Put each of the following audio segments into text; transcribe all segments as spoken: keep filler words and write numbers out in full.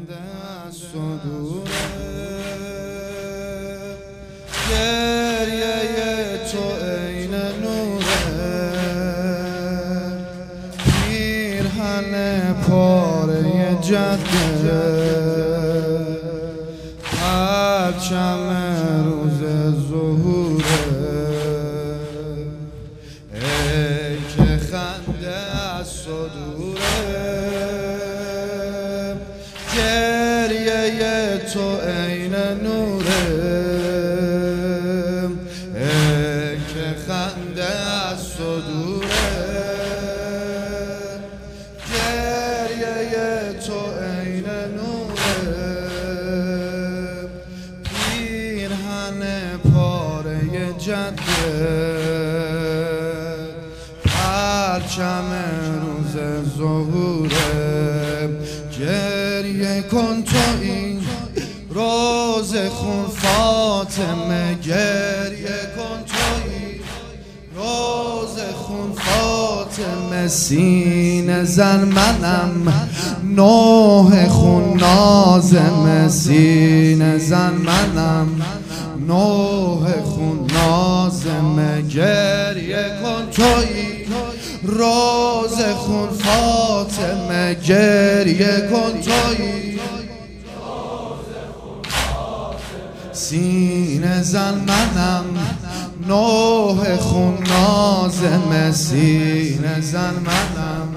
خنده از صدوره گریه تو عین نوره پیرهن پاره جده پرچم روز ظهوره ای که خنده از صدوره گریه تو عین نوره ای که خنده از صدوره گریه تو عین نوره پیرهن پاره جده پرچم روز ظهوره گریه کن تو این روز خون فاطمه گریه کن تو این روز خون فاطمه سینه زن منم نوح خون نازمه سینه زن منم نوح خون نازمه گریه کن تو این روز خون فاطمه گریه کن تو این سینه زن منم نوح خون نازمه سینه زن منم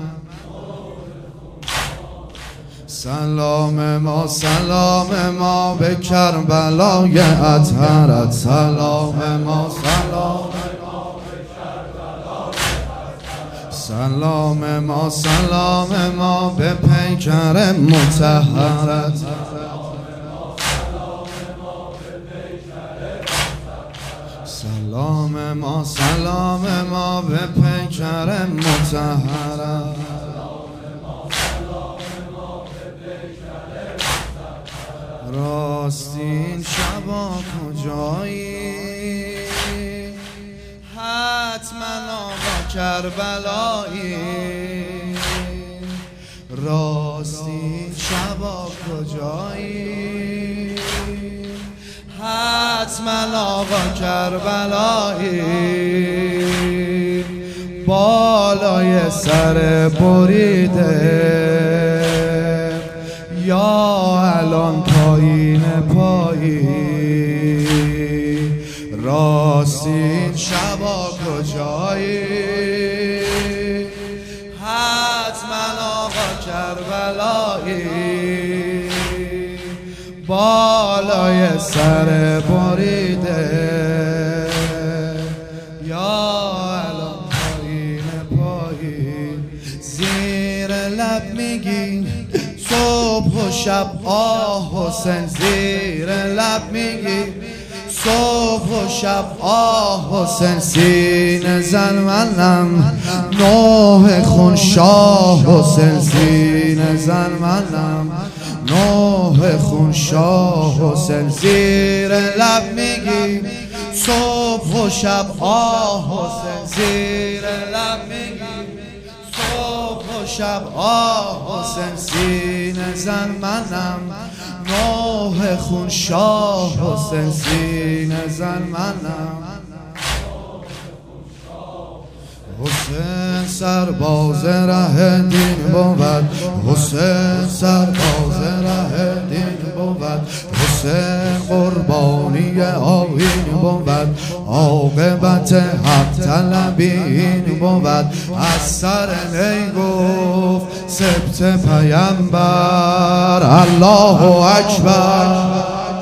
سلام ما سلام ما به کربلای اطهرت سلام ما سلام سلام ما سلام ما به پیکر مطهرت سلام ما سلام ما به پیکر مطهرت راستین شبا کجایی حتما آقا کربلایی راستین شبا کجایی حتما آقا کربلایی بالای سر بریده یا الان پایین پایی راستین شبا کجایی حتما آقا کربلایی بالای سر بریده یا الان پایین پایی زیر لب میگی صبح و شب آه حسین زیر لب میگی صبح و شب آه حسین سینه زن منم نوح خون شاه حسین سینه زن منم نوح خون شاه حسین زیر لب میگی صبح و شب آه حسین زیر لب میگی صبح و شب آه حسین سینه زن منم نوح خون شاه حسین سینه زن منم حسین سرباز ره دین بود حسین سرباز ره دین بود حسین قربانی آیین بود عاقبت حق طلبی این بود از سر نی گفت سبت پیامبر الله اکبر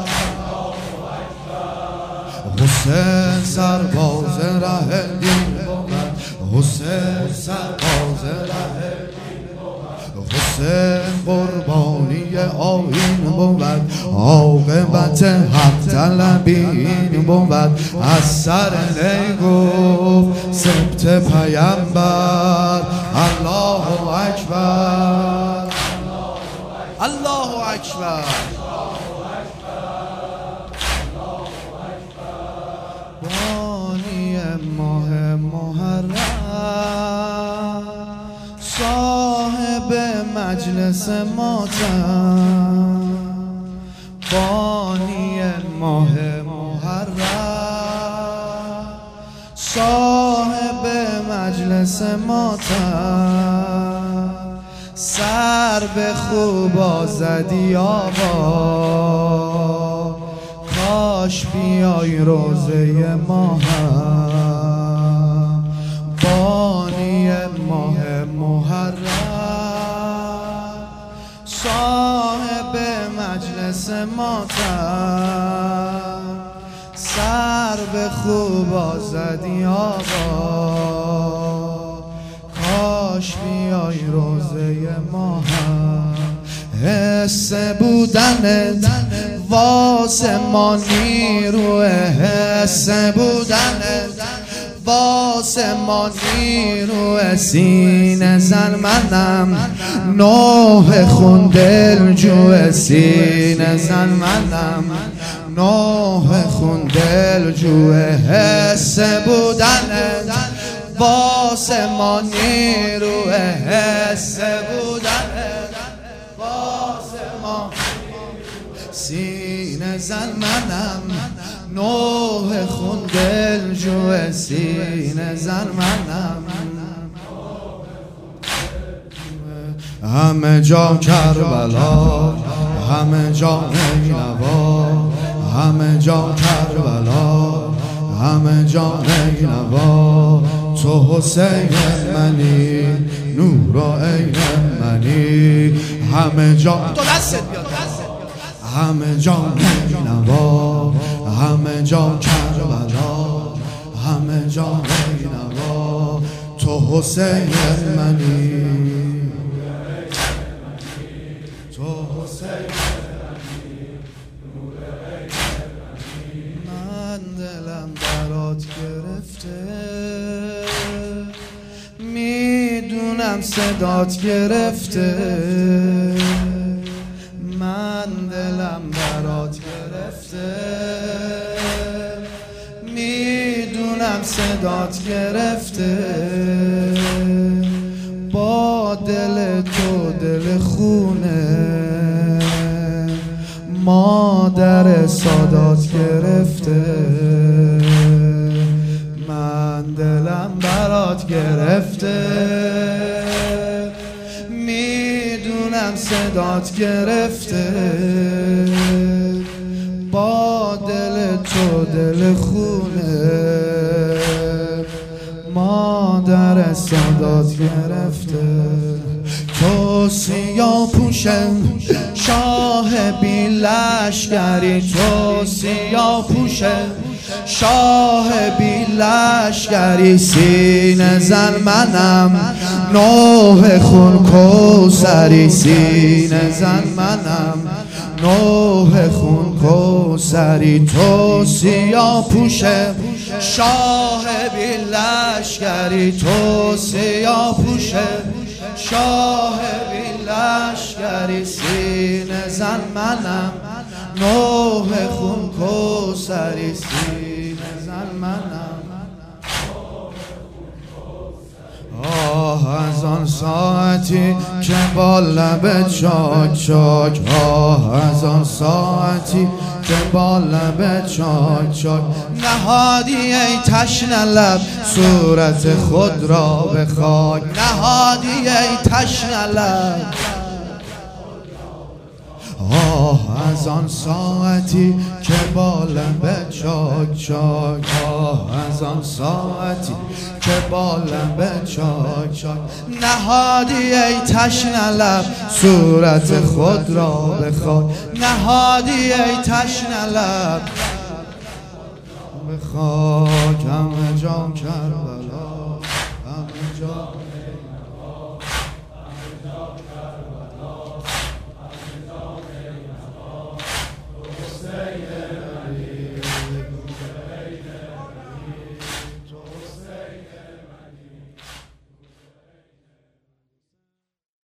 حسین سرباز ره دین حسین سرباز ره حسین قربانی آیین بود عاقبت حق طلبی این بود از سر نی گفت سبت پیامبر الله اکبر الله اکبر بانی ماه محرم صاحب مجلس ماتم، بانی ماه محرم، صاحب مجلس ماتم، سر به خوبا زدی آقا، کاش بیای روزه ماهم، بانی ماه محرم، صاحب مجلس ماتم، سر به خوبا زدی آقا، کاش بیای روزه ماهم. حس بودنت واسه ما نیروه، حس بودنت واسه ما نیروه، سینه زن منم نوح خون دل جوه، سینه زن منم نوح خون دل جوه، حس بودنت واسه ما نیروه، حس بودنت واسه ما، سینه زن منم نوح خون دل جوه، سینه زن منم. همه جا کربلا، همه جا نینوا، همه جا کربلا، همه جا نینوا، تو حسین منی، نور عین منی، همه جا تو دستت بیاد، همه جا نینوا، همه جا کربلا، همه جا نینوا، تو حسین منی، تو حسین من دلم برات گرفته، میدونم صدات گرفته، من دلم برات گرفته، میدونم صدات گرفته، با دل تو دل خونه مادر سادات گرفته، من دلم برات گرفته، میدونم صدات گرفته، با دل تو دل خونه مادر سادات گرفته، تو سیاه پوشم شاه بی لشکری، تو سیاه پوشم شاه بی لشکری، سینه زن منم نوح خون کوثری، سینه زن منم نوح خون کوثری، تو سیاه پوشم شاه بی لشکری، تو سیاه پوشم شاه بی لشکری، سینه زن منم نوح خون کوثری، سینه زن منم. آه از آن ساعتی که با لب چاک چاک، آه از آن ساعتی که با لب چاک چاک، نهادی ای تشنه لب صورت خود را به خاک، نهادی ای تشنه لب. آه از آن ساعتی که با لب چاک چاک، آه از آن ساعتی که با لب چاک چاک، نهادی ای تشنه لب صورت خود را به خاک، نهادی ای تشنه لب به خاک، همه جا کربلا.